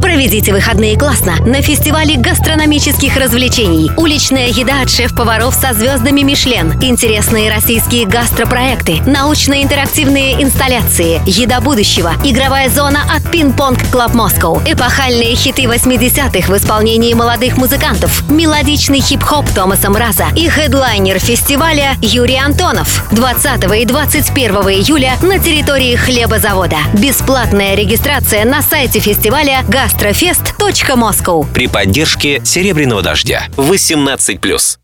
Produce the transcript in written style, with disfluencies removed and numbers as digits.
Проведите выходные классно на фестивале гастрономических развлечений. Уличная еда от шеф-поваров со звездами Мишлен, интересные российские гастропроекты, научно-интерактивные инсталляции, еда будущего, игровая зона от Ping Pong Club Moscow, эпохальные хиты 80-х в исполнении молодых музыкантов, мелодичный хип-хоп Томаса Мраза и хедлайнер фестиваля Юрий Антонов. 20 и 21 июля на территории хлебозавода. Бесплатная регистрация на сайте фестиваля gastrofest.moscow. При поддержке «Серебряного дождя». 18+.